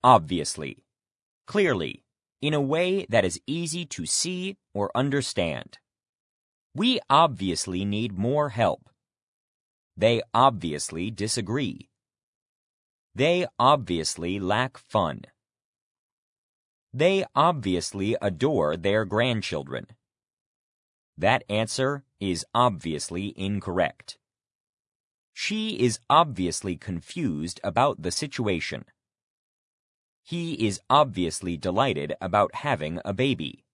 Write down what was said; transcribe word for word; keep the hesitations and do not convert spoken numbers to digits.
obviously, clearly, in a way that is easy to see or understand. We obviously need more help. They obviously disagree. They obviously lack fun. They obviously adore their grandchildren. That answer is obviously incorrect. She is obviously confused about the situation. He is obviously delighted about having a baby.